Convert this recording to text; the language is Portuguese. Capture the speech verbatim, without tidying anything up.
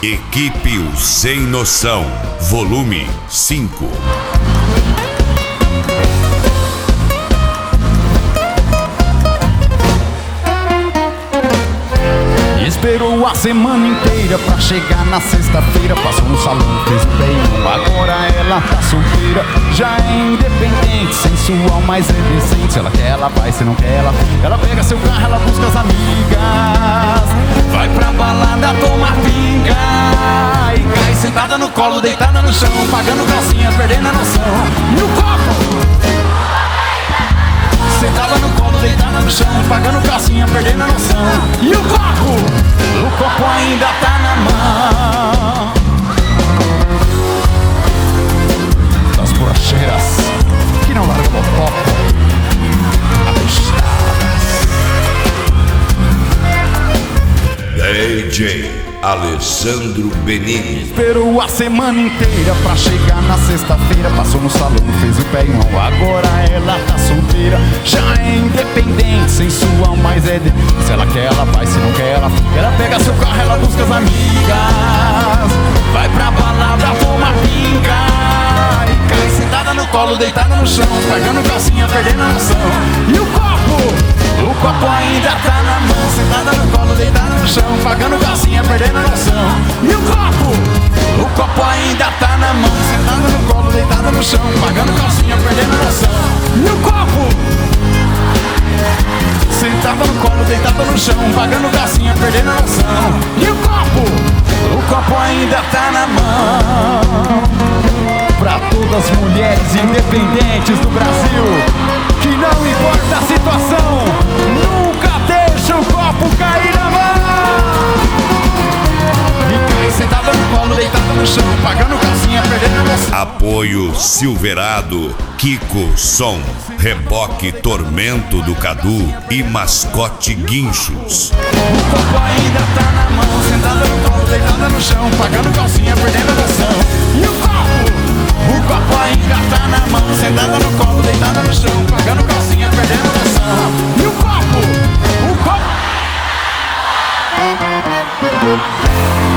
Equipe O Sem Noção, volume cinco. Esperou a semana inteira pra chegar na sexta-feira. Passou no salão, fez o bem. Agora ela tá solteira, já é independente, sensual, mas é decente. Se ela quer, ela vai, se não quer, ela Ela pega seu carro, ela busca as amigas, vai pra balada, toma pinga e cai sentada no colo, deitada no chão, pagando calcinha, perdendo a noção. E o copo? Sentada no colo, deitada no chão, pagando calcinha, perdendo a noção. E o copo? O copo ainda tá na mão das borracheiras que não largam o copo. D J Alessandro Benini. Esperou a semana inteira pra chegar na sexta-feira. Passou no salão, fez o pé em mão. Agora ela tá solteira, já é independente, sensual, mas é de... Se ela quer, ela vai, se não quer, ela Ela pega seu carro, ela busca as amigas, vai pra balada, toma pinga e cai sentada no colo, deitada no chão, pagando calcinha, perdendo a noção. E o copo? O copo ainda tá na mão, sentada no colo, deitada no chão, pagando calcinha, perdendo a noção. E o copo? O copo ainda tá na mão, sentada no colo, deitada no chão, pagando calcinha, perdendo a noção. E o copo? Sentada no colo, deitada no chão, pagando calcinha, perdendo a noção. E o copo? O copo ainda tá na mão. Pra todas as mulheres independentes do Brasil, que não importa a situação, nunca deixa o copo cair na mão. E cai sentada no colo, deitada no chão, pagando calcinha, perdendo a noção. Apoio Silverado, Kiko Som, Reboque Tormento do Cadu e Mascote Guinchos. O copo ainda tá na mão, sentada no colo, deitada no chão, pagando calcinha, perdendo a noção. E o copo? O copo ainda tá na mão, sentada no colo, deitada no chão, pagando calcinha, perdendo a noção. E o copo? O copo?